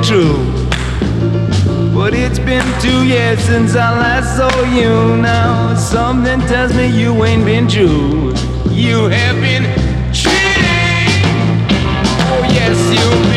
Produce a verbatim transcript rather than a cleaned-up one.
true. But it's been two years since I last saw you. Now something tells me you ain't been true. You have been cheating. Oh yes, you